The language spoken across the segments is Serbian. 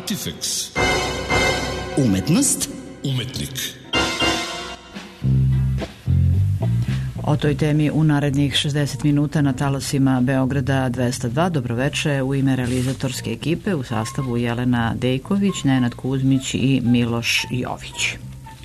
Artifex. Umetnost. Umetnik. O toj temi u narednih 60 minuta na talasima Beograda 202. Dobroveče, u ime realizatorske ekipe u sastavu Jelena Dejković, Nenad Kuzmić i Miloš Jović.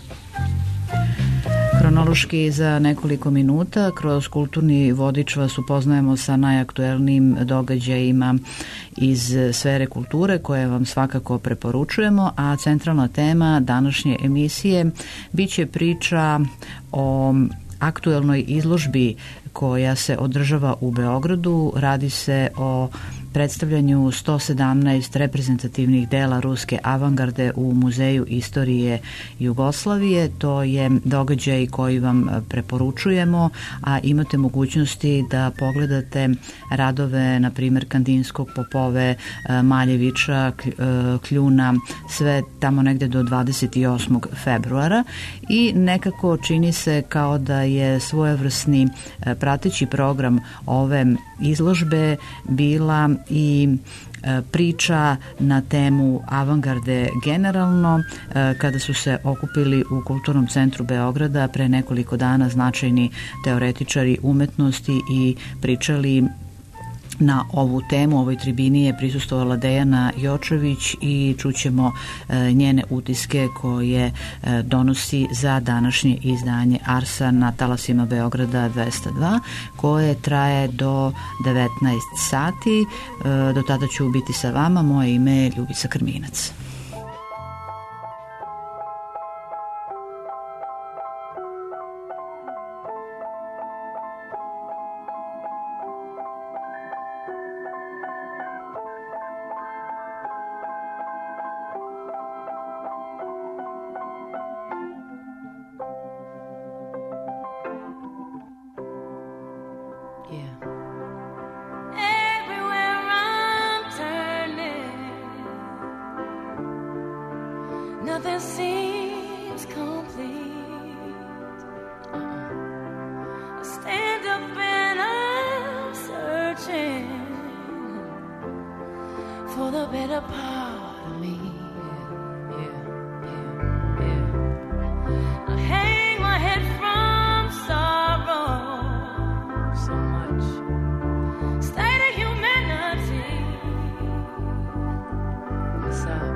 Hronološki za nekoliko minuta kroz kulturni vodič vas upoznajemo sa najaktuelnijim događajima iz sfere kulture koje vam svakako preporučujemo, a centralna tema današnje emisije biće priča o aktuelnoj izložbi koja se održava u Beogradu. Radi se o predstavljanju 117 reprezentativnih dela ruske avangarde u Muzeju istorije Jugoslavije. To je događaj koji vam preporučujemo, a imate mogućnosti da pogledate radove, na primjer Kandinskog, Popove, Maljevića, Kljuna, sve tamo negde do 28. februara i nekako čini se kao da je svojevrsni prateći program ove izložbe bila i priča na temu avangarde generalno, kada su se okupili u Kulturnom centru Beograda pre nekoliko dana značajni teoretičari umetnosti i pričali na ovu temu. Ovoj tribini je prisustvovala Dejana Jočević i čućemo njene utiske koje donosi za današnje izdanje Arsa na talasima Beograda 202, koje traje do 19 sati. Do tada ću biti sa vama. Moje ime je Ljubica Krminac. Nothing seems complete. I stand up and I'm searching for the better part of me. I hang my head from sorrow so much. State of humanity. What's up?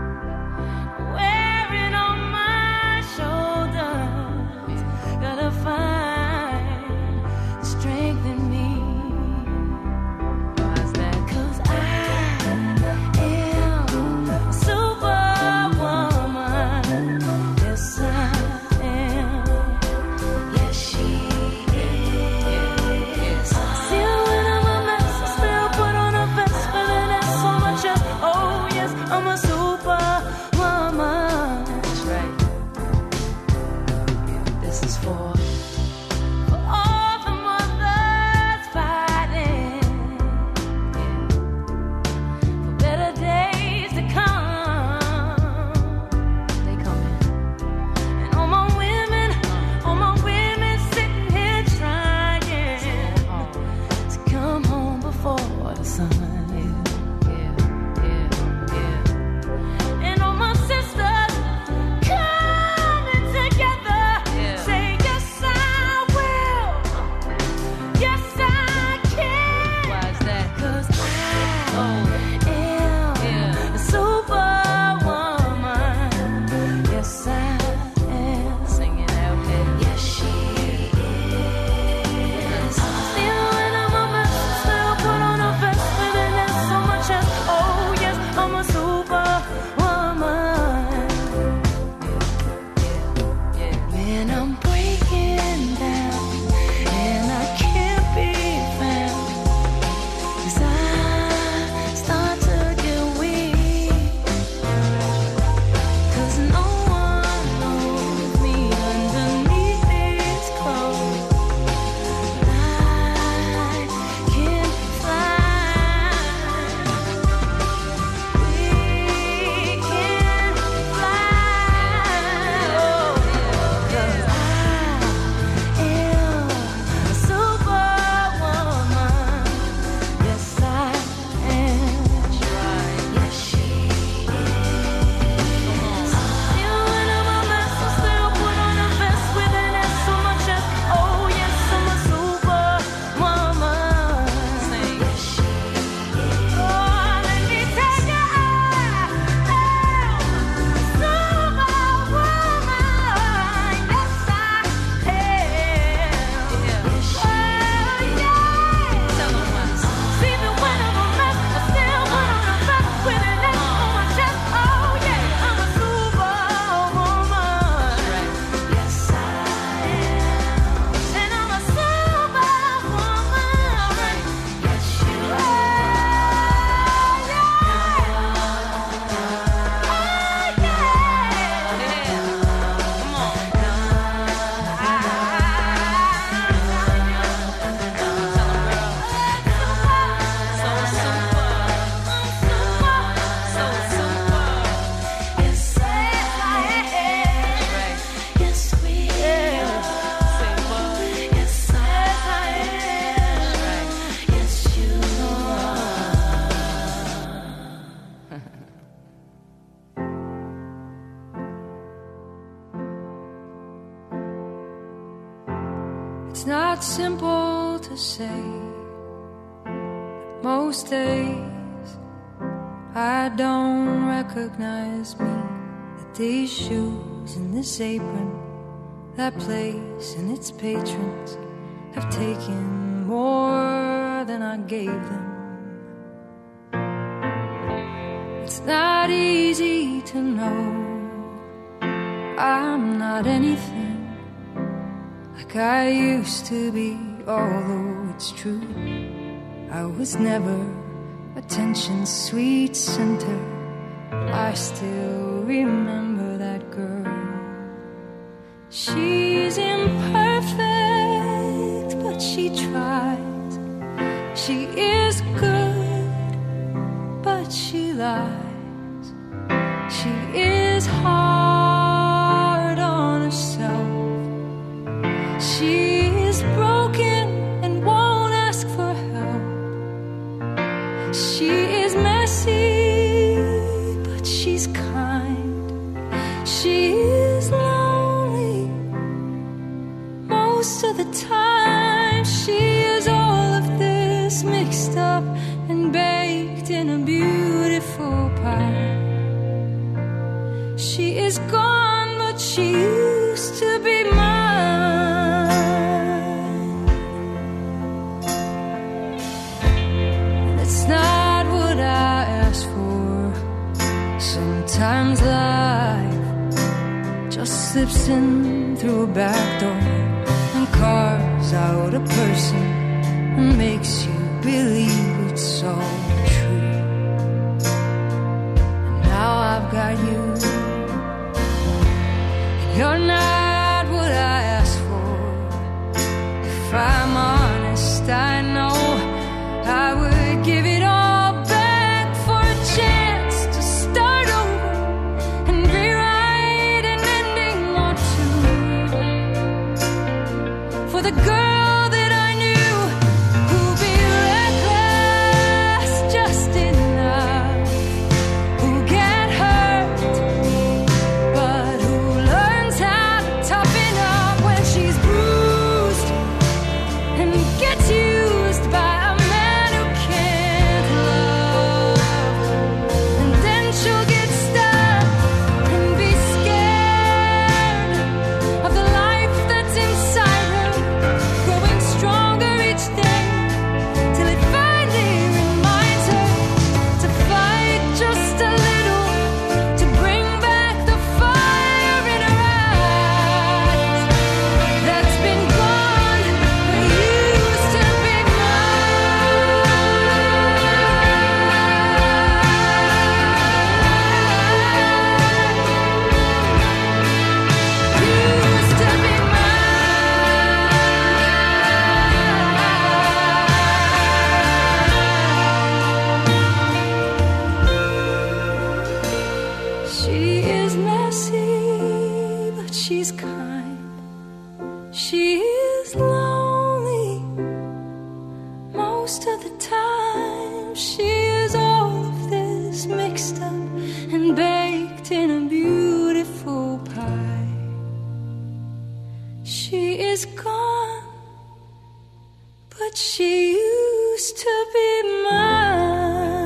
Gotta find strength in me. Why's that? 'Cause I am a superhero. simple to say. Most days I don't recognize me, that these shoes and this apron, that place and its patrons have taken more than I gave them. It's not easy to know I'm not anything like I used to be, although it's true I was never attention's sweet center. I still remember that girl. She's imperfect, but she tries. She is good, but she lies. She is hard on herself. She is broken and won't ask for help. She is messy, but she's kind. She is lonely most of the time. She is all of this mixed up and baked in a beautiful pie. She is gone, but she used to be mine. And it's not what I asked for. Sometimes life just slips in through a back door and carves out a person and makes you believe it's all true. And now I've got you. You're not what I asked for. If I'm honest, I know I would give it all back for a chance to start over and rewrite an ending or two. For the girl that I knew who'd be reckless just enough, who get hurt, but who learns how to toughen up when she's bruised and gets used by a man who can't love. And then she'll get stuck and be scared of the life that's inside her, growing stronger each day till it finally reminds her to fight just a little, to bring back the fire in her eyes that's been gone but used to be used to be She is messy, but she's kind. She is lonely most of the time. She is all of this mixed up and baked in a beautiful pie. She is gone, but she used to be mine.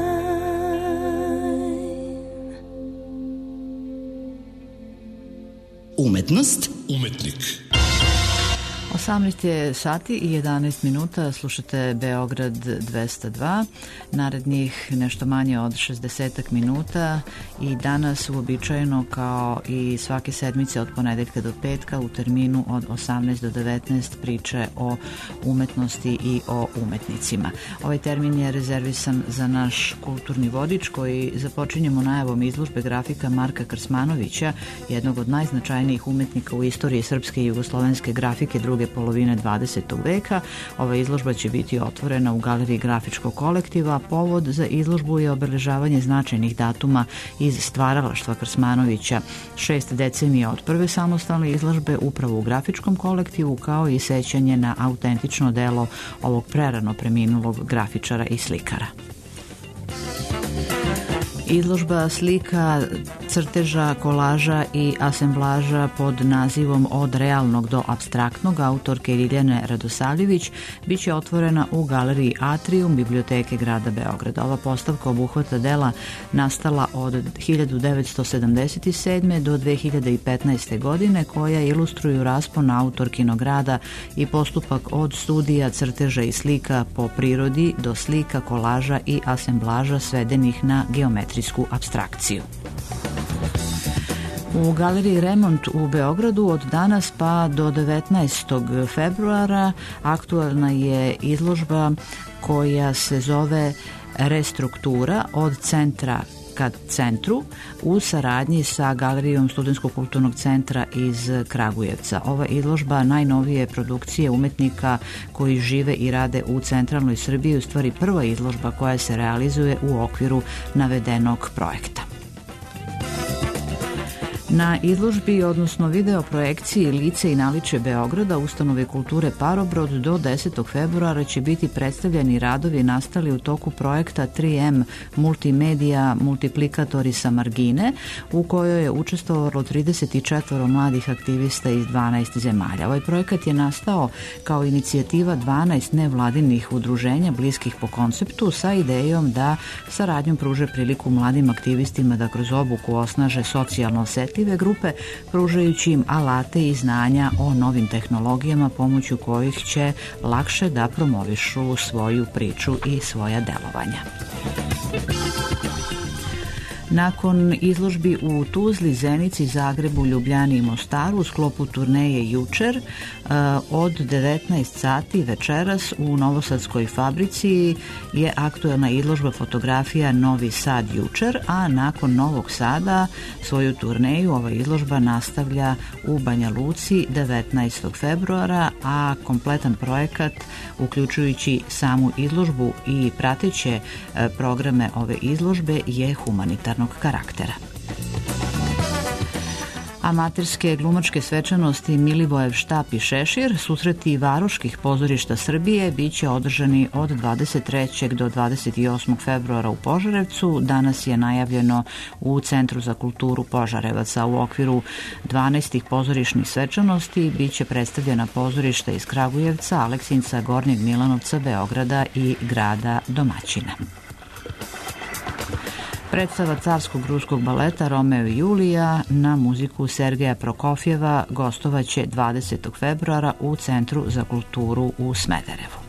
Umetnost, Umetnik. 18 je sati i 11 minuta, slušate Beograd 202, narednih nešto manje od 60 minuta i danas uobičajeno kao i svake sedmice od ponedeljka do petka u terminu od 18 do 19 priče o umetnosti i o umetnicima. Ovaj termin je rezervisan za naš kulturni vodič koji započinjemo najavom izložbe grafika Marka Krsmanovića, jednog od najznačajnijih umetnika u istoriji srpske i jugoslovenske grafike druge polovine 20. veka. Ova izložba će biti otvorena u Galeriji grafičkog kolektiva. Povod za izložbu je obeležavanje značajnih datuma iz stvaralaštva Krsmanovića. 6 decenija od prve samostalne izložbe upravo u grafičkom kolektivu, kao i sećanje na autentično delo ovog prerano preminulog grafičara i slikara. Izložba slika crteža, kolaža i asemblaža pod nazivom Od realnog do apstraktnog autorke Ljiljane Radosavljević biće otvorena u galeriji Atrium Biblioteke grada Beograda. Ova postavka obuhvata dela nastala od 1977. do 2015. godine koja ilustruju raspon autorkinog rada i postupak od studija, crteža i slika po prirodi do slika, kolaža i asemblaža svedenih na geometrijsku apstrakciju. U galeriji Remont u Beogradu od danas pa do 19. februara aktualna je izložba koja se zove Restruktura od centra ka centru u saradnji sa Galerijom Studentskog kulturnog centra iz Kragujevca. Ova izložba najnovije produkcije umetnika koji žive i rade u centralnoj Srbiji, u stvari prva izložba koja se realizuje u okviru navedenog projekta. Na izložbi, odnosno video projekciji Lice i naličje Beograda Ustanove kulture Parobrod do 10. februara će biti predstavljeni radovi nastali u toku projekta 3M Multimedija Multiplikatori sa margine, u kojoj je učestvovalo 34 mladih aktivista iz 12 zemalja. Ovaj projekat je nastao kao inicijativa 12 nevladinih udruženja bliskih po konceptu sa idejom da saradnjom pruže priliku mladim aktivistima da kroz obuku osnaže socijalno osetljive grupe, pružajući im alate i znanja o novim tehnologijama pomoću kojih će lakše da promovišu svoju priču i svoja delovanja. Nakon izložbi u Tuzli, Zenici, Zagrebu, Ljubljani i Mostaru u sklopu turneje Jučer od 19 sati večeras u Novosadskoj fabrici je aktuelna izložba fotografija Novi Sad Jučer, a nakon Novog Sada svoju turneju ova izložba nastavlja u Banja Luci 19. februara, a kompletan projekat uključujući samu izložbu i prateće programe ove izložbe je humanitarnog karaktera. Amaterske glumačke svečanosti Milivojev štap i šešir, susreti varoških pozorišta Srbije biće održani od 23. do 28. februara u Požarevcu. Danas je najavljeno u Centru za kulturu Požarevaca. U okviru 12 pozorišnih svečanosti biće predstavljena pozorišta iz Kragujevca, Aleksinca, Gornjeg Milanovca, Beograda i grada domaćina. Predstava carskog ruskog baleta Romeo i Julija na muziku Sergeja Prokofjeva gostovaće 20. februara u Centru za kulturu u Smederevu.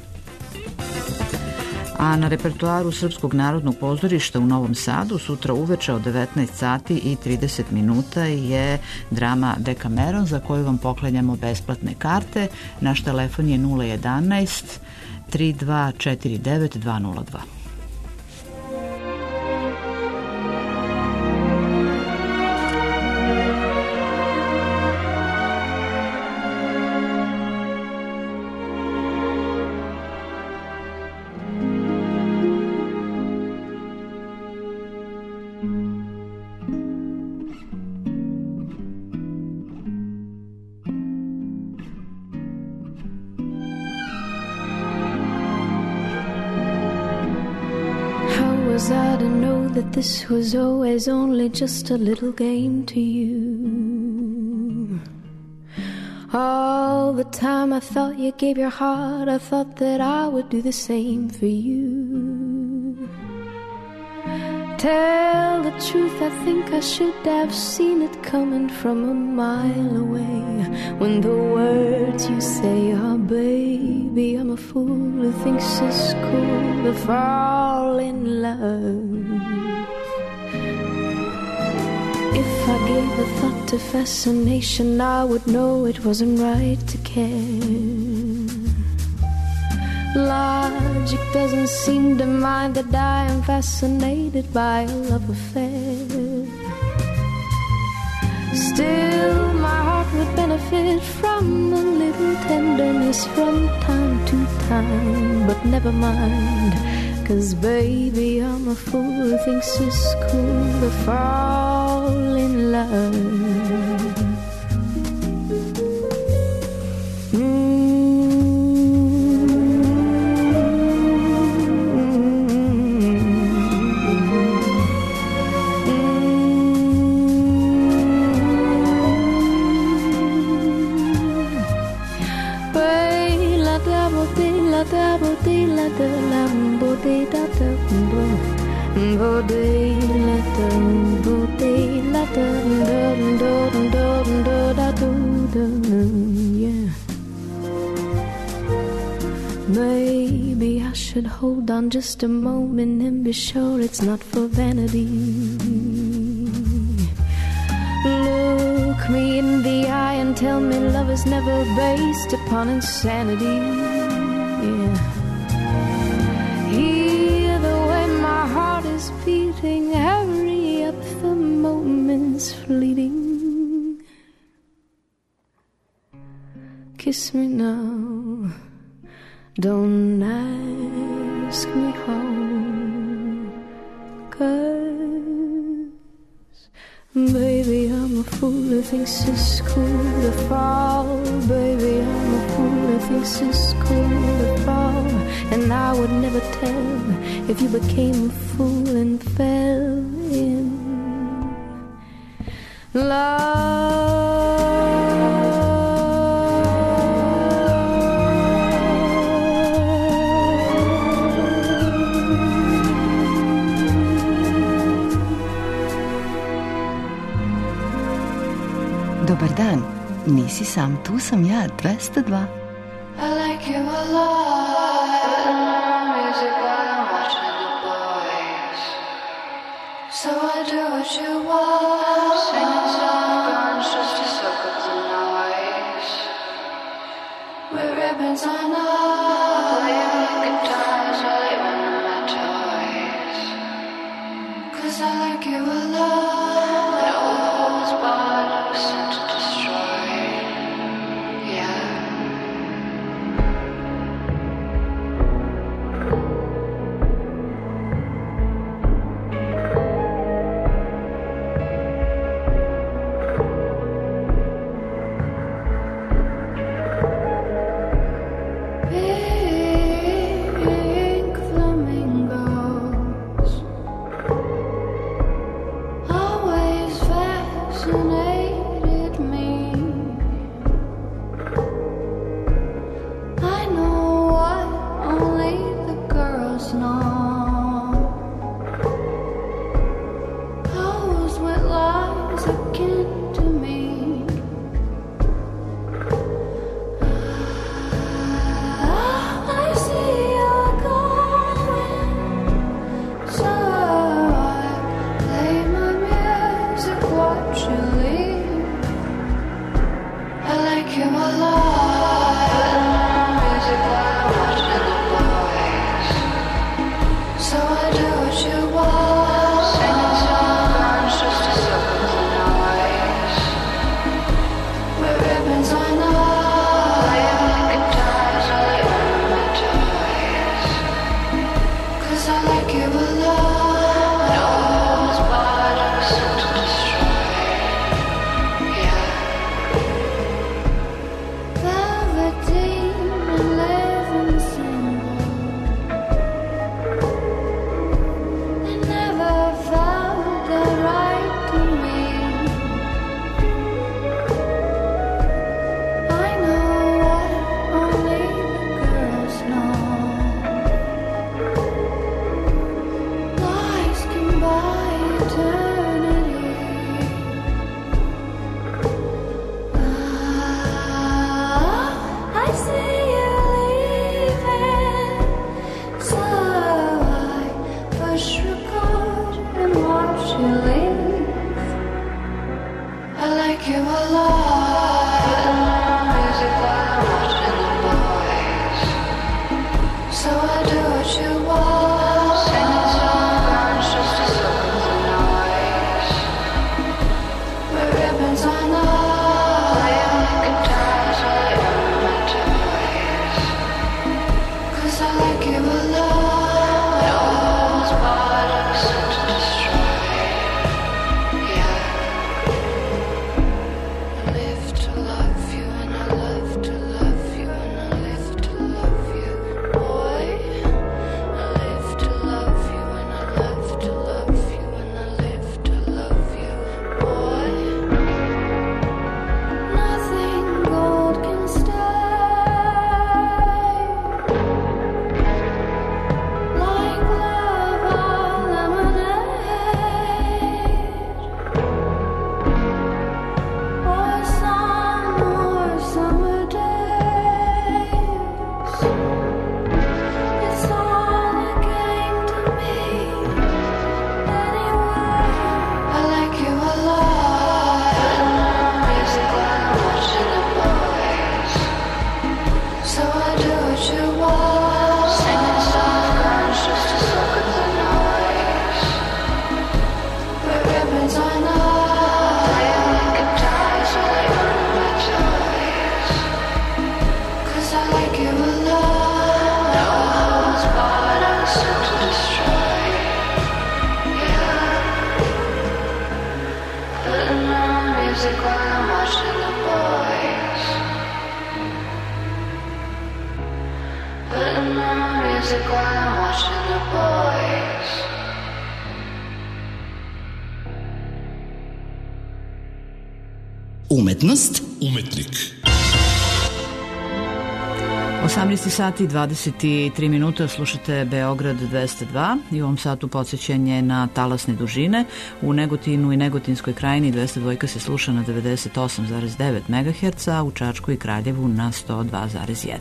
A na repertoaru Srpskog narodnog pozorišta u Novom Sadu sutra uveče od 19 sati i 30 minuta je drama Dekameron za koju vam poklanjamo besplatne karte. Naš telefon je 011 3249 202. was I to know that this was always only just a little game to you? All the time I thought you gave your heart, I thought that I would do the same for you. Tell the truth, I think I should have seen it coming from a mile away. When the words you say are, baby, I'm a fool who thinks it's cool to fall in love. If I gave a thought to fascination, I would know it wasn't right to care. Logic doesn't seem to mind that I am fascinated by a love affair. Still, my heart would benefit from a little tenderness from time to time. But never mind, 'cause baby, I'm a fool who thinks it's cool to fall in love. day da da bo bo day la da bo day la da da da da da da da yeah. Maybe I should hold on just a moment and be sure it's not for vanity. Look me in the eye and tell me love is never based upon insanity. Yeah. Hear the way my heart is beating, hurry up, the moment's fleeting. Kiss me now, don't ask me how, 'cause baby I'm a fool who thinks it's cool to fall. Baby I'm a fool who thinks it's cool to fall. And I would never tell if you became a fool and fell in love. Dobar dan, nisi sam, tu sam ja, 202. I like you a lot. Music while I'm watching the boys. So I do what you want. Singing songs just to soak up the noise. With ribbons on all. Playing the guitars while they run on my toys. 'Cause I like you a lot. No holds barred, I was sent to destroy. Yeah. Pink flamingos always fascinated me. I know what only the girls know. Those with lies akin to me. I see you're going, so I play my music, watch you leave. I like you a lot. Music while I'm watching the boys. So I do what you want. Singing songs just to soak up the noise. With ribbons on all. Playing the guitars while they run on my toys. 'Cause I like you a lot. No holds barred, I was sent to destroy. Yeah. Velveteen and living single. They never felt the right to me. I know what only the girls know. Umetnost. Umetnik. 18 sati 23 minuta, slušate Beograd 202 i u ovom satu podsjećanje na talasne dužine. U Negotinu i Negotinskoj krajini 202 se sluša na 98,9 MHz, a u Čačku i Kraljevu na 102,1.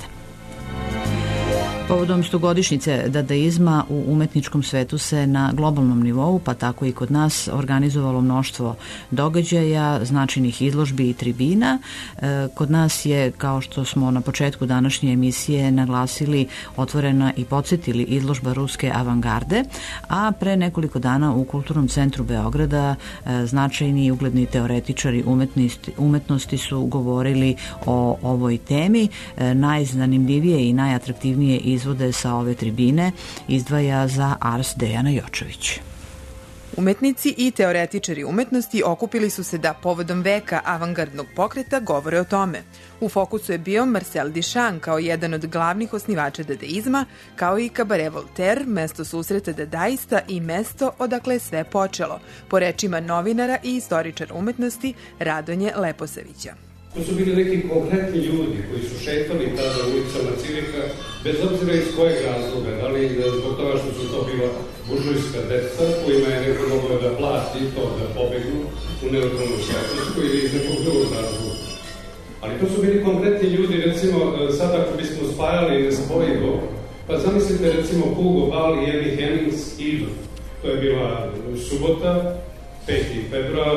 Povodom stogodišnjice dadaizma u umetničkom svetu se na globalnom nivou, pa tako i kod nas, organizovalo mnoštvo događaja, značajnih izložbi i tribina. Kod nas je, kao što smo na početku današnje emisije naglasili, otvorena i podsjetili izložba ruske avangarde, a pre nekoliko dana u Kulturnom centru Beograda značajni i ugledni teoretičari umetnosti su govorili o ovoj temi. Najzanimljivije i najatraktivnije izvode sa ove tribine izdvaja za Ars Dejana Jočović. Umetnici i teoretičari umetnosti okupili su se da povodom veka avangardnog pokreta govore o tome. U fokusu je bio Marcel Duchamp kao jedan od glavnih osnivača dadaizma, kao i Kabaret Voltaire, mesto susreta dadaista i mesto odakle je sve počelo, po rečima novinara i istoričara umetnosti Radonje Leposavića. To su bili neki konkretni ljudi koji su šetali tada ulicama Cirika, bez obzira iz kojeg razloga, da li zbog toga što su to bila buržujska deca, kojima je neko mogao da plati to da pobegnu u neutralnu Švajcarsku ili iz nekog drugog razloga. Ali to su bili konkretni ljudi, recimo, sad ako bismo spajali nespojivo, pa zamislite recimo Hugo Ball i Eddie Hennings idu. To je bila subota, 5. februar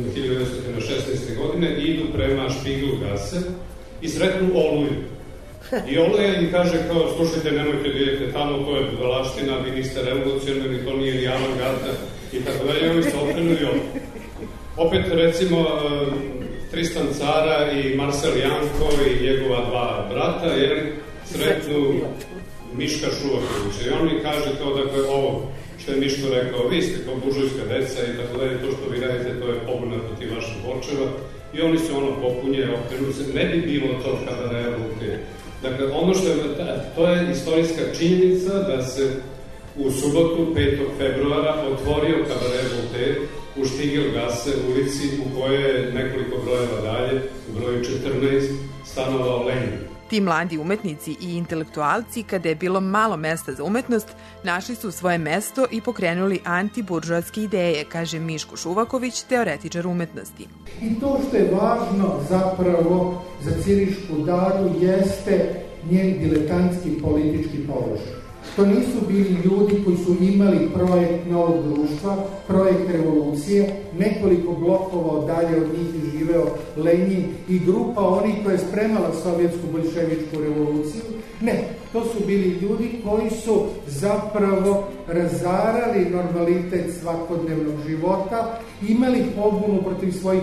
1916. godine, idu prema Špigelgasse i sretnu Oluju. I Oluja im kaže kao, slušajte, nemojte da idete tamo, to je budalaština, vi niste revolucionarni, to nije ni avangarda i tako dalje, oni se okrenu i opet, recimo, Tristan Cara i Marcel Janko i njegova dva brata, jer sretnu Miška Šuvakovića. I on mi kaže kao, dakle, ovo što je Miško rekao, vi ste kao buržujska deca i tako dalje, to što vi radite, to je pobuna protiv vaših očeva. I oni se popunje, okrenu se, ne bi bilo to Kabaret Voltaire. Dakle, ono što je, to je istorijska činjenica da se u subotu 5. februara otvorio Kabaret Voltaire u Špigelgasse ulici u kojoj je nekoliko brojeva dalje, u broju 14, stanovao Lenin. Ti mladi umetnici i intelektualci, kada je bilo malo mesta za umetnost, našli su svoje mesto i pokrenuli antiburžoatske ideje, kaže Miško Šuvaković, teoretičar umetnosti. I to što je važno zapravo za Cirišku Dadu jeste njen diletantski politički položaj. To nisu bili ljudi koji su imali projekt novog društva, projekt revolucije, nekoliko blokova dalje od njih je živeo Lenin i grupa onih koja je spremala sovjetsku bolševičku revoluciju. Ne, to su bili ljudi koji su zapravo razarali normalitet svakodnevnog života, imali pobunu protiv svojih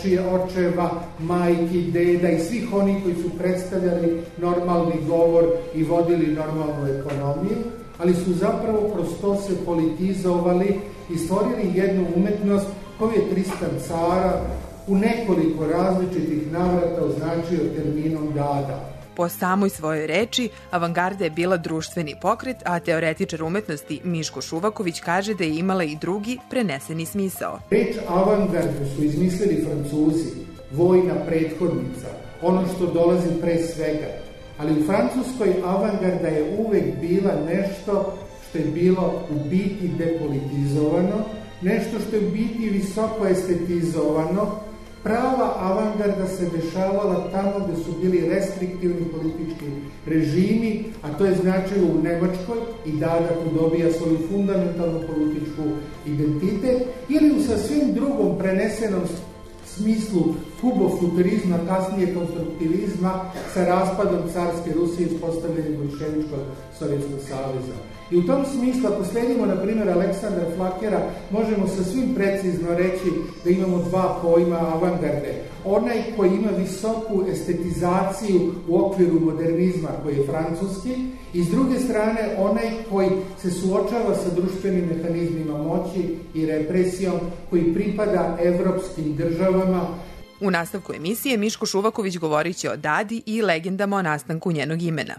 očeva, majki, deda i svih onih koji su predstavljali normalni govor i vodili normalnu ekonomiju, ali su zapravo kroz to se politizovali i stvorili jednu umetnost koju je Tristan Cara u nekoliko različitih navrata označio terminom Dada. Po samoj svojoj reči, avangarda je bila društveni pokret, a teoretičar umetnosti Miško Šuvaković kaže da je imala i drugi preneseni smisao. Reč avangardu su izmislili Francuzi, vojna prethodnica, ono što dolazi pre svega. Ali u Francuskoj avangarda je uvek bila nešto što je bilo u biti depolitizovano, nešto što je u biti visoko estetizovano. Prava avangarda se dešavala tamo gde su bili restriktivni politički režimi, a to je značilo u Nemačkoj i Dada tu dobija svoju fundamentalnu političku identitet, ili u sasvim drugom prenesenom smislu kubofuturizma, kasnije konstruktivizma sa raspadom carske Rusije i uspostavljanjem bolševičkog Sovjetskog saveza. I u tom smislu, ako sledimo, na primjer, Aleksandra Flakera, možemo sasvim precizno reći da imamo dva pojma avangarde. Onaj koji ima visoku estetizaciju u okviru modernizma, koji je francuski, i s druge strane onaj koji se suočava sa društvenim mehanizmima moći i represijom, koji pripada evropskim državama. U nastavku emisije Miško Šuvaković govorit će o Dadi i legendama o nastanku njenog imena.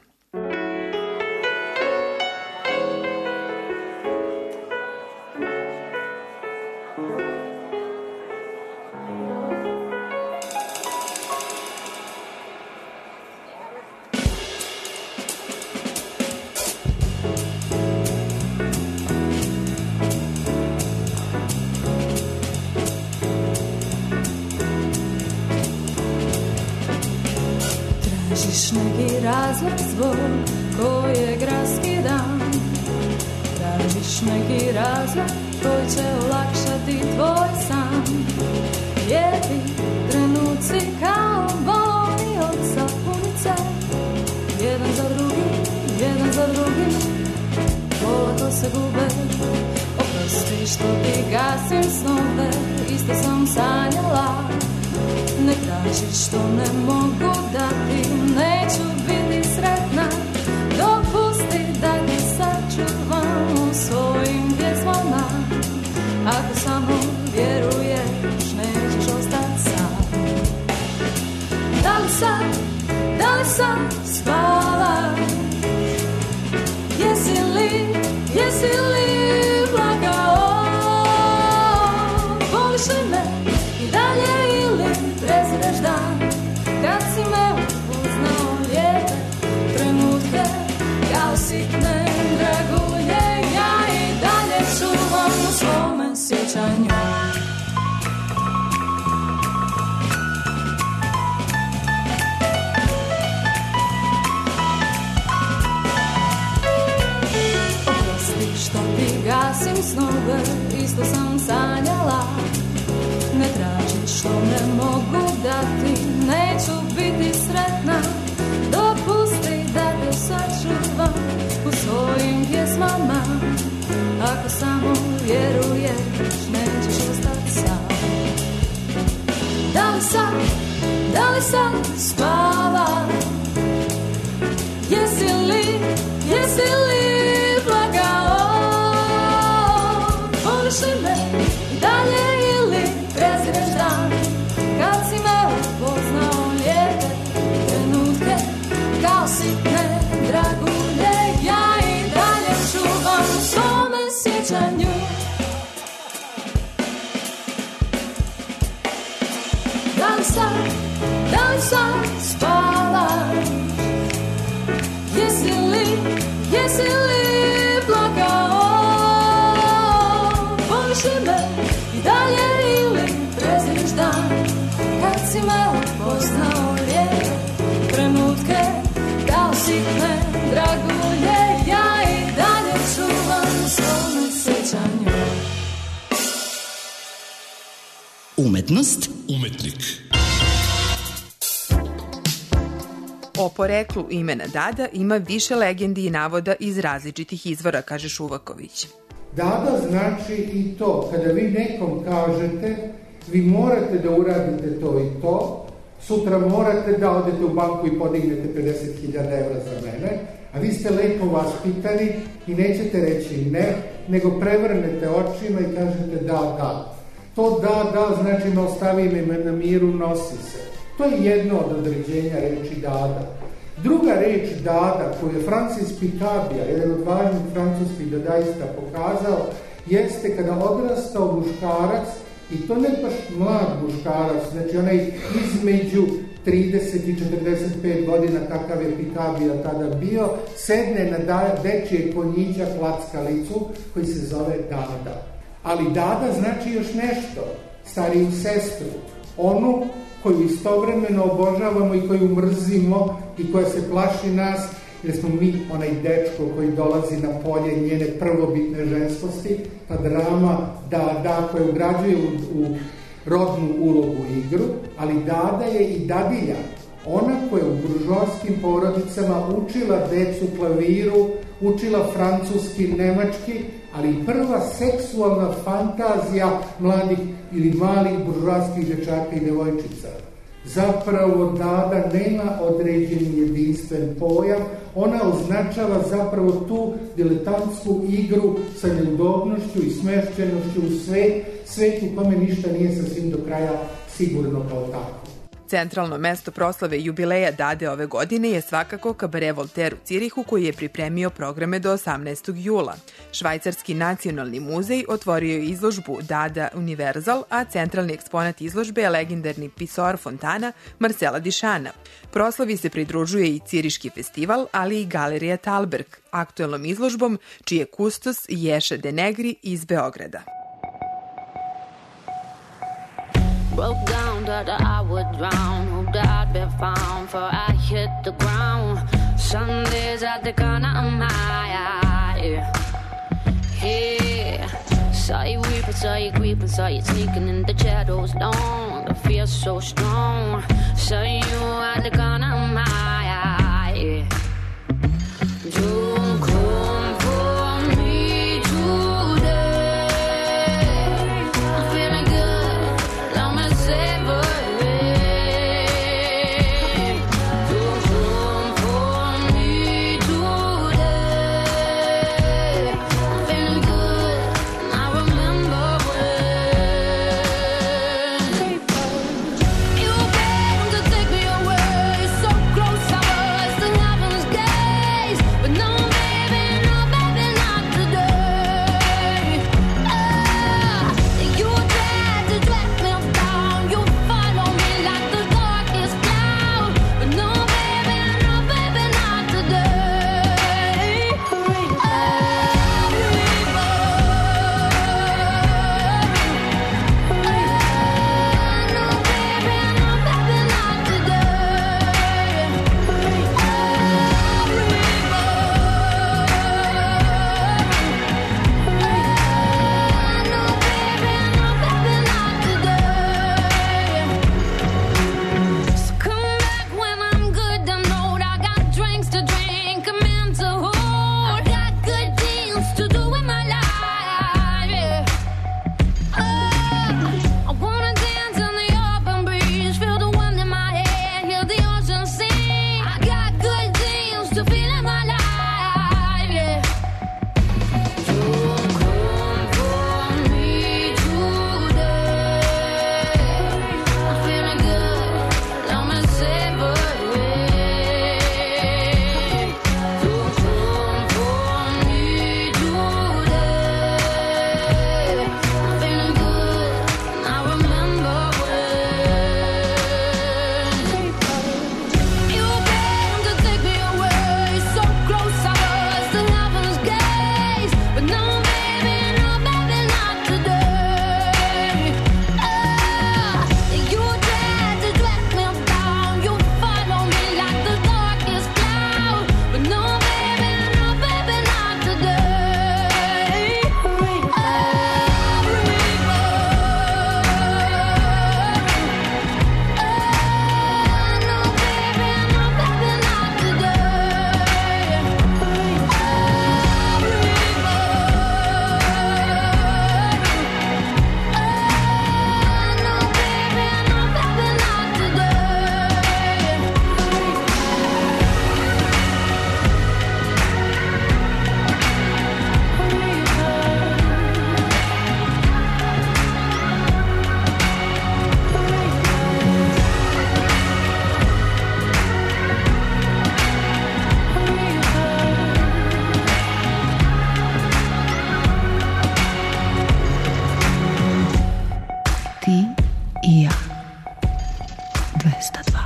neki razlog zbog kojeg raskidam. Tražiš neki razlog koji će olakšati tvoj san. Lijepi trenuci kao boni od sapunice, jedan za drugim, polako se gube. Oprosti što ti gasim snove, isto sam sanjala. Ne traži što ne mogu dati, neću biti sretna. Dopusti da ti sačuvam u svojim pjesmama. Ako samo vjeruješ, nećeš ostati sam. Da li sad spala? Jesi li plakao? Voliš li me i dalje ili prezireš dan? Kad si me upoznao lijepe trenutke, kao sitne dragulje, ja i dalje čuvam u svome sjećanju. Što ti gasim snove, isto sam sanjala. Ne tražiš što ne mogu dati, neću biti sretna. Dopusti da te sačuvam u svojim pjesmama. Ako samo vjeruješ, nećeš ostati sam. Da li sad spava? Jesi li plakao? Voliš li me i dalje ili prezireš dan? Kad si me upoznao lijepe trenutke, kao sitne dragulje, ja i dalje čuvam u svome sjećanju. Da li sad spala? Jesi li plakao? Voliš li me i dalje ili prezireš dan? Kad si me upoznao lijepe trenutke, kao sitne dragulje, ja i dalje čuvam u svome sjećanju. Umetnost, umetnik. O poreklu imena Dada ima više legendi i navoda iz različitih izvora, kaže Šuvaković. Dada znači i to, kada vi nekom kažete, vi morate da uradite to i to, sutra morate da odete u banku i podignete 50.000 evra za mene, a vi ste lepo vaspitani i nećete reći ne, nego prevrnete očima i kažete da. To da znači ne ostavi me na miru, nosi se. To je jedno od određenja reči dada. Druga reč dada, koju je Francis Picabia, jedan od važnih francuskih dadaista, pokazao, jeste kada odrastao muškarac, i to ne baš mlad muškarac, znači onaj između 30 i 45 godina, kakav je Picabia tada bio, sedne na dečije konjića klackalicu koji se zove Dada. Ali Dada znači još nešto, stariju sestru, onu koju istovremeno obožavamo i koju mrzimo i koja se plaši nas, jer smo mi onaj dečko koji dolazi na polje njene prvobitne ženskosti, ta drama da koja ugrađuje u rodnu ulogu igru, ali Dada je i dadilja, ona koja u buržoaskim porodicama učila decu klaviru, učila francuski, nemački, ali i prva seksualna fantazija mladih ili malih buržoaskih dečaka i devojčica. Zapravo Dada nema određeni jedinstven pojam, ona označava zapravo tu diletantsku igru sa neudobnošću i smešćenošću u svet u kome ništa nije sasvim do kraja sigurno kao tako. Centralno mesto proslave jubileja Dade ove godine je svakako Kabare Voltaire u Cirihu, koji je pripremio programe do 18. jula. Švajcarski nacionalni muzej otvorio je izložbu Dada Universal, a centralni eksponat izložbe je legendarni pisor fontana Marcela Duchampa. Proslavi se pridružuje i Ciriški festival, ali i Galerija Thalberg, aktuelnom izložbom čiji je kustos Ješa de Negri iz Beograda. Broke down that I would drown. Hope that I'd be found for I hit the ground. Sundays at the corner of my eye. Yeah. Saw you weeping, saw you creeping, saw you sneaking in the shadows long. The fear so strong. Saw you at the corner of my eye. Don't come for me today. I'm feeling good, let me savor it. Don't come for me today. I'm feeling good, and I remember when you came to take me away. So close I was to heaven's gates, but no baby, not today. You tried to drag me down, you follow me like the darkest cloud, but no baby, not today. So come back when I'm good to know. I got drinks to drink, I'm into hold. I got good deals to do with my life. Yeah. I wanna dance in the open breeze, feel the wind in my hair, hear the ocean sing. I got good deals to feel in my life. Yeah. Don't come for me today. I'm feeling good, let me savor it. Don't come for me today. I'm feeling good, and I remember when you came to take me away. So close I was to heaven's gates, but no baby, not today. You tried to drag me down, you follow me like the darkest cloud, but no baby, not today. Ti i ja. 202.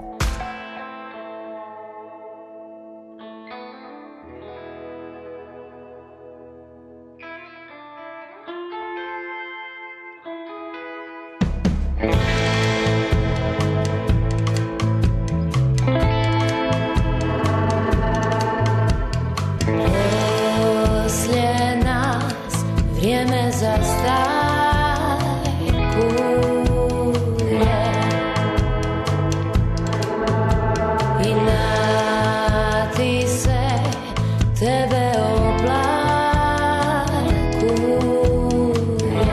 Poslije nas vrijeme zastajkuje i nati se tebe oplakuje.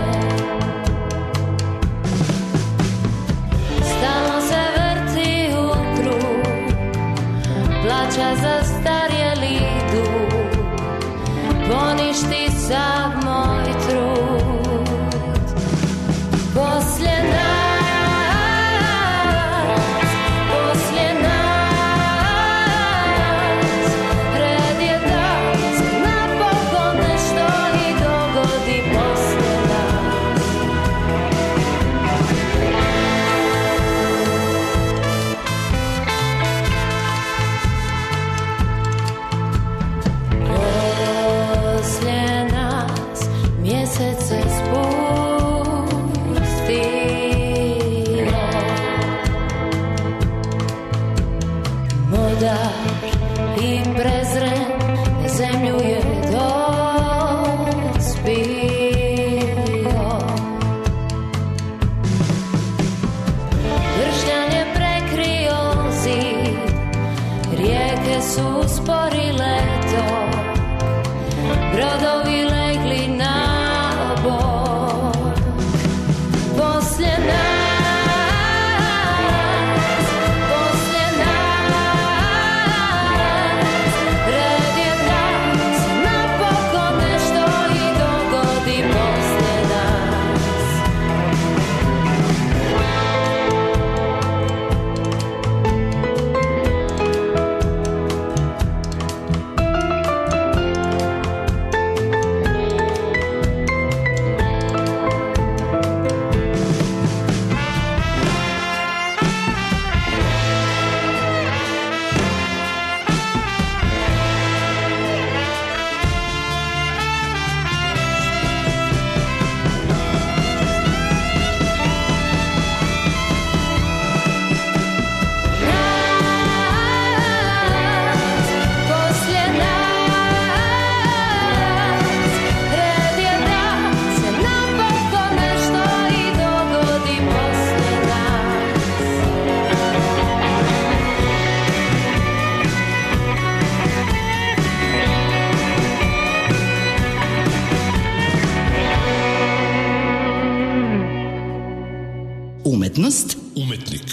Stalno se vrti u krug, plaća zastarjeli dug, poništi sav moj trud. Poslije nas red je da se napokon nešto i dogodi poslije nas. Poslije nas mjesec se spusti usporile to, brodovi legli na bok. Poslije nas, red je da se napokon nešto i dogodi poslije nas. Umetnost, umetnik.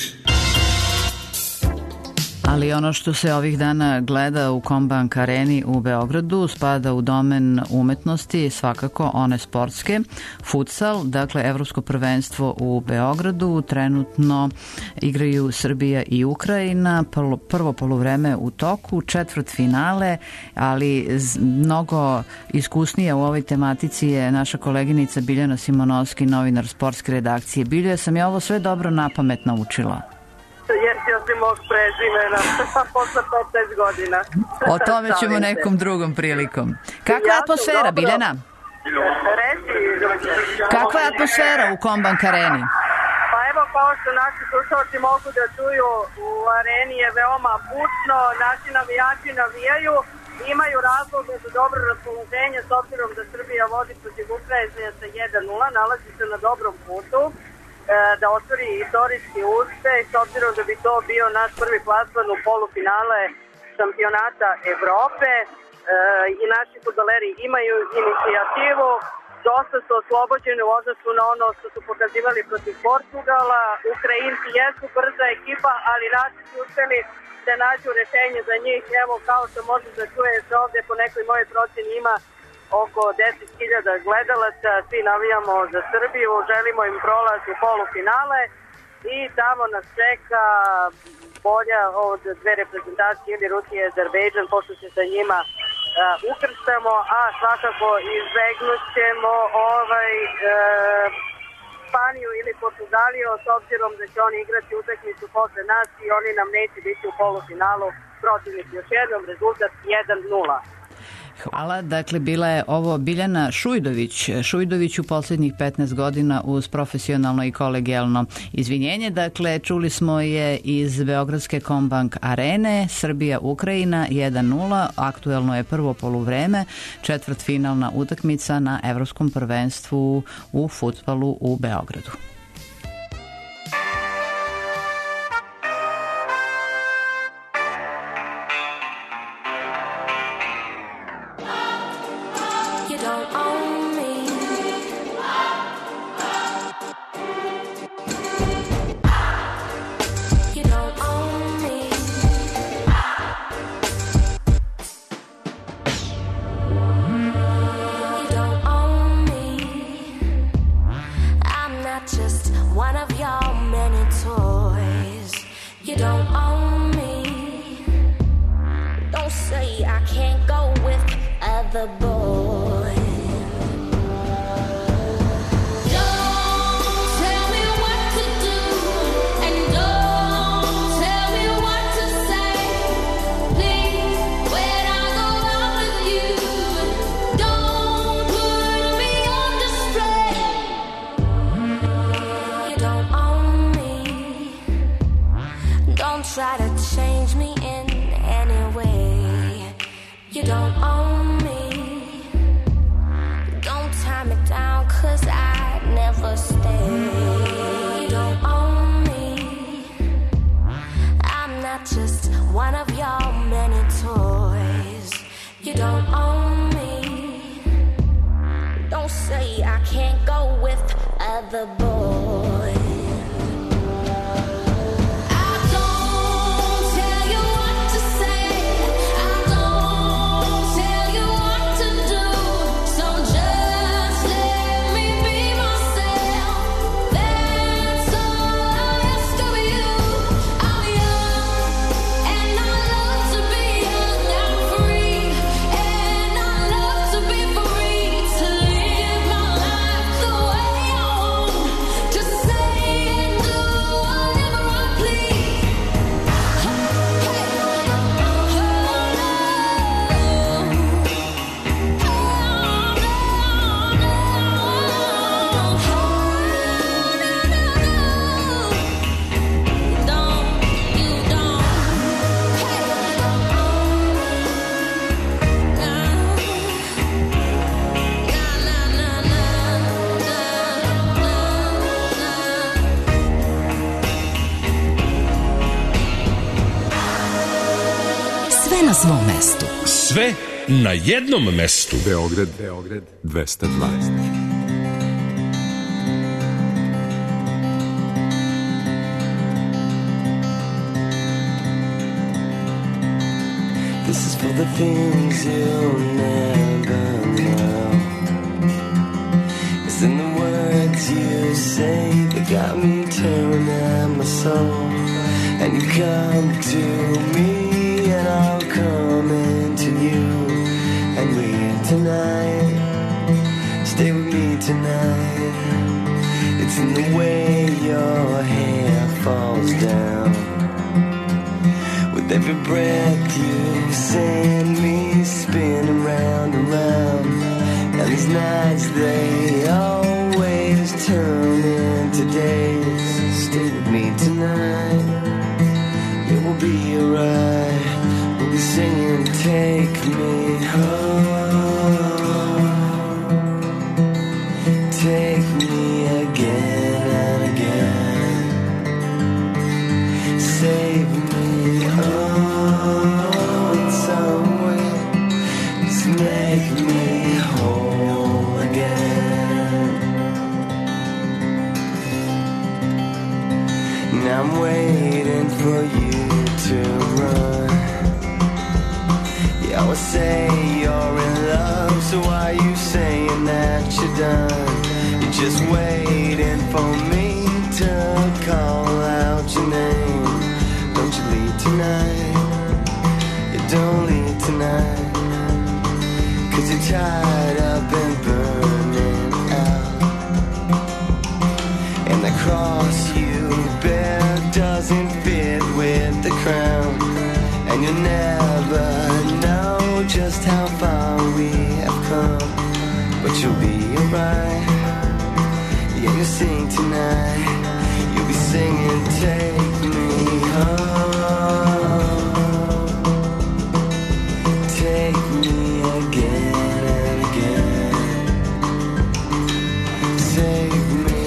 Ali ono što se ovih dana gleda u Kombank areni u Beogradu spada u domen umetnosti, svakako one sportske. Futsal, dakle Evropsko prvenstvo u Beogradu, trenutno igraju Srbija i Ukrajina, prvo poluvreme u toku, četvrtfinale, ali mnogo iskusnija u ovoj tematici je naša koleginica Biljana Simonovski, novinar sportske redakcije. Bilja, sam ja ovo sve dobro napamet naučila? Jesi osim mog prezimena, posle 15 godina. O tome ćemo nekom drugom prilikom. Kakva je atmosfera, Biljana? Kakva je atmosfera u Kombank areni? Pa evo, kao što naši slušalci mogu da čuju, u areni je veoma bučno, naši navijači navijaju, imaju razloga za dobro raspoloženje s obzirom da Srbija vodi protiv Ukrajine sa 1:0, nalazi se na dobrom putu da ostvari istorijski uspeh, s obzirom da bi to bio naš prvi plasman u polufinale šampionata Evrope. I naši fudbaleri imaju inicijativu, dosta su oslobođeni u odnosu na ono što su pokazivali protiv Portugala. Ukrajinci jesu brza ekipa, ali naši su uspeli da nađu rešenje za njih. Evo, kao što može da čujete ovde, po nekoj mojoj proceni ima oko 10.000 gledalaca, svi navijamo za Srbiju, želimo im prolaz u polufinale i tamo nas čeka bolja od dve reprezentacije ili Rusija i Azerbejdžan, pošto se sa njima ukrštamo, a svakako izbegnut ćemo Španiju ili Portugaliju, s obzirom da će oni igrati utakmicu posle nas i oni nam neće biti u polufinalu protivnik. Još jednom rezultat 1:0. Hvala. Dakle, bila je ovo Biljana Šujdović. Šujdović u posljednjih 15 godina uz profesionalno i kolegijalno izvinjenje. Dakle, čuli smo je iz Beogradske Kombank arene, Srbija-Ukrajina 1:0. Aktuelno je prvo poluvreme, četvrtfinalna utakmica na Evropskom prvenstvu u fudbalu u Beogradu. Try to change me in any way. You don't own me. Don't tie me down, 'cause I never stay. You don't own me. I'm not just one of your many toys. other boy. I don't tell you what to say, I don't tell you what to do, so just let me be myself. That's all I ask of you. I'm young and I love to be young. I'm free and I love to be free, to live my life the way I want, to say and do whatever I please. Sve na svom mestu. Sve na jednom mestu. Beograd 212. This is for the things you'll never know. It's in the words you say that got me tearing at my soul. And you come to me and I'll come into you. And we're tonight, stay with me tonight. It's in the way your hair falls down. With every breath you send me spinning round and round. And these nights, they always turn into days. Stay with me tonight, it will be alright. We'll be singing, take me home, take me again and again, save me, oh, in some way, just make me whole again. Now I'm waiting for you to run. Yeah, I would say you're in love, so why are you saying that you're done? You're just waiting for me to call out your name. Don't you leave tonight, you don't leave tonight, 'cause you're tied up and burning out. And that cross you bear doesn't fit with the crown. And you'll never know just how far we have come, but you'll be alright. Yeah, you'll sing tonight, you'll be singing, take me home, take me again and again, save me,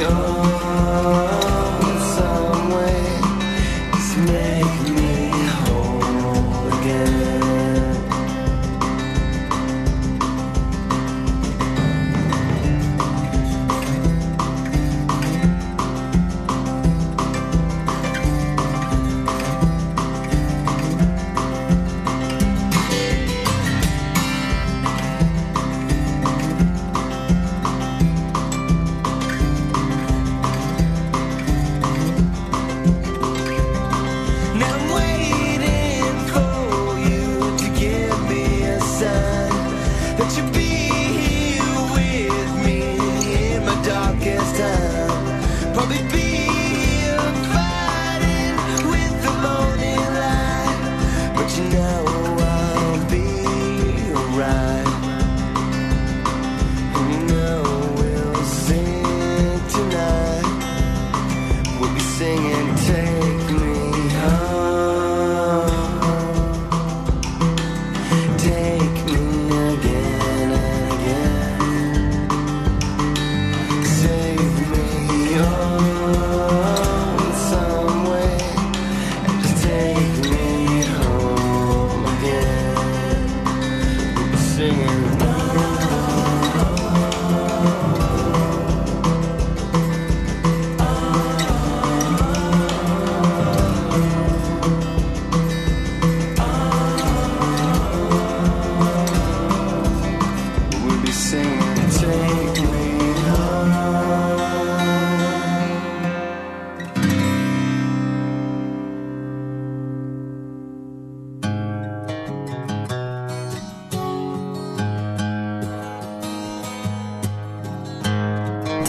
oh, in some way, just make me whole again.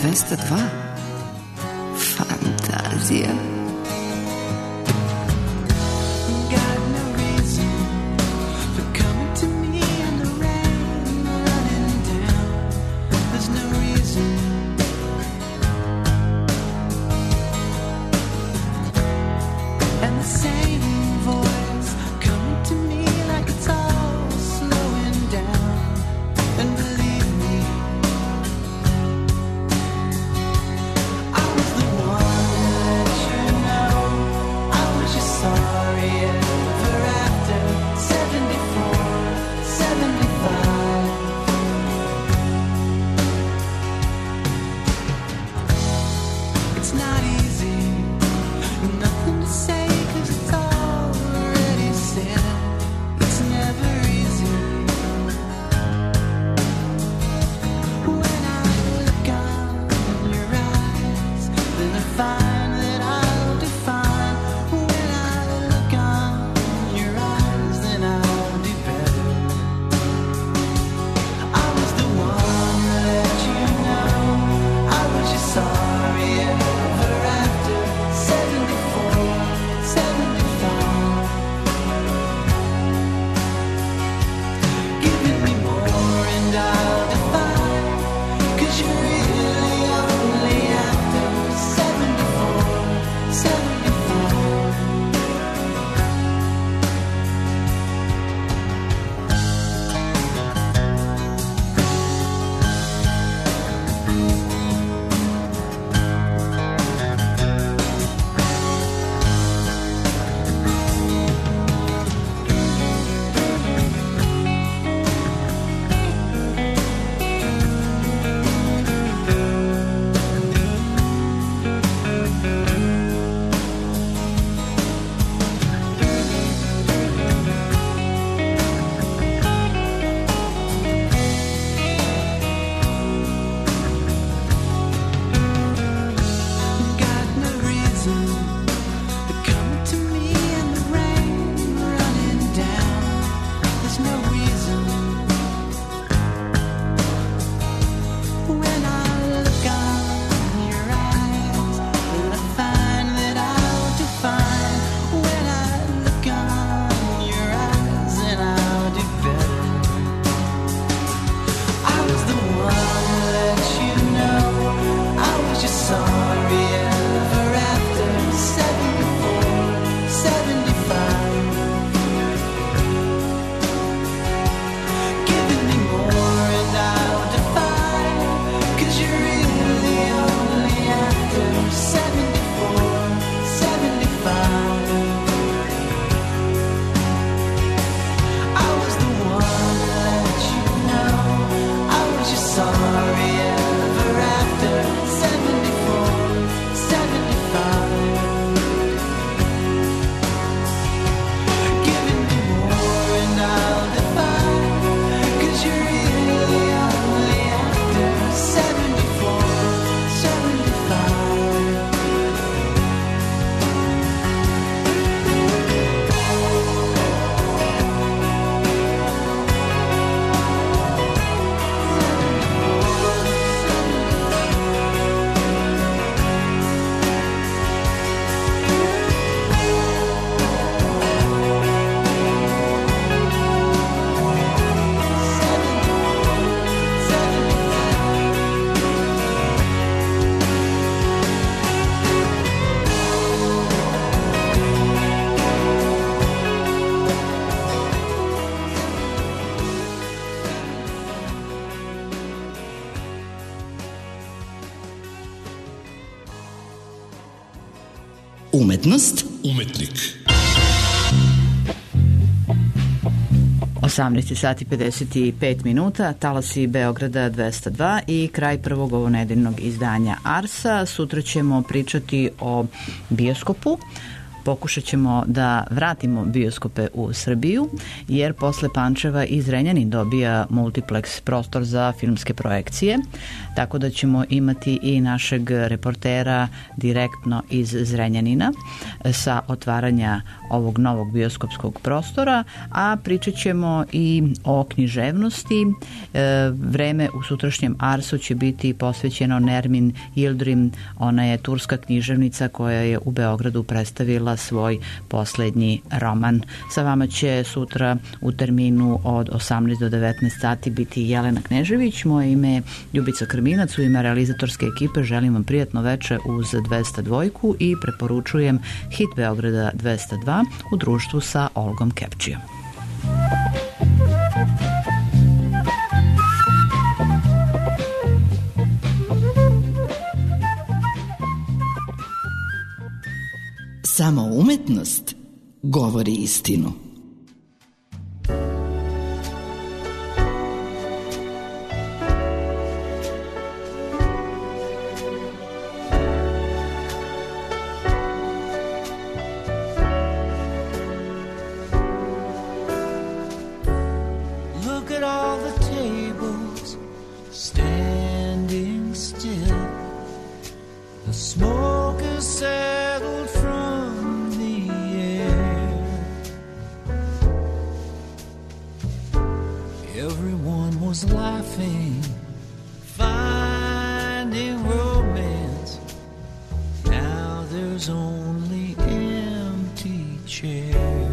202. Fantazija. Umetnost. Umetnik. 18 sati 55 minuta, talasi Beograda 202 i kraj prvog ovonedeljnog izdanja Arsa. Sutra ćemo pričati o bioskopu, pokušat ćemo da vratimo bioskope u Srbiju, jer posle Pančeva i Zrenjanin dobija multiplex prostor za filmske projekcije, tako da ćemo imati i našeg reportera direktno iz Zrenjanina sa otvaranja ovog novog bioskopskog prostora, a pričat ćemo i o književnosti. Vreme u sutrašnjem Arsu će biti posvećeno Nermin Yildirim. Ona je turska književnica koja je u Beogradu predstavila svoj poslednji roman. Sa vama će sutra u terminu od 18 do 19 sati biti Jelena Knežević. Moje ime je Ljubica Krminac. U ime realizatorske ekipe želim vam prijatno veče uz 202 i preporučujem hit Beograda 202 u društvu sa Olgom Kepčijom. Samo umetnost govori istinu. Look at all the tables standing still. The smoke is settled from the air. Everyone was laughing, finding romance. Now there's only empty chairs.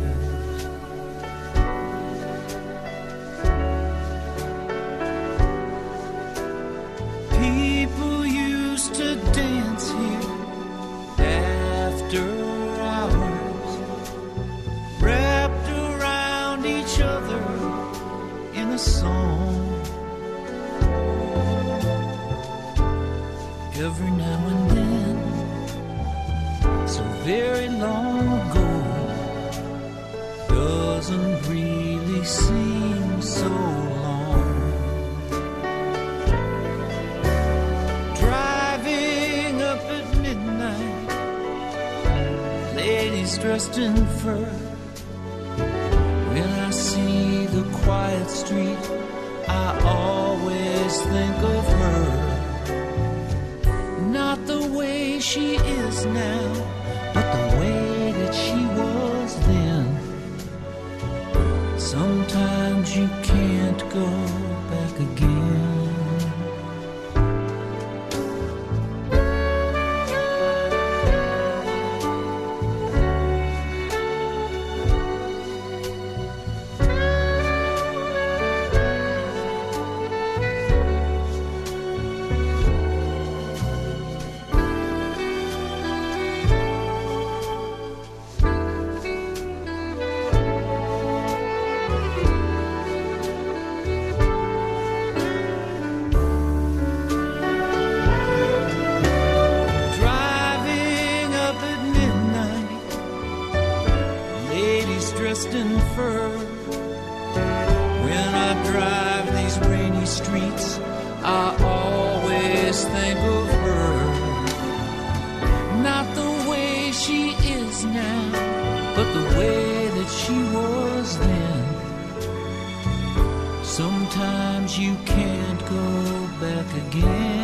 People used to dance here after hours, wrapped around each other in a song. Every now and then, so very long ago, doesn't really seem so long. Driving up at midnight, ladies dressed in fur. When I see the quiet street, I always think of her. Not the way she is now, but the way that she was then. Sometimes you can't go back again. Driving up at midnight, ladies dressed in fur. When I drive these rainy streets, I always think of her. Not the way she is now, but the way that she was then. Sometimes you can't go back again.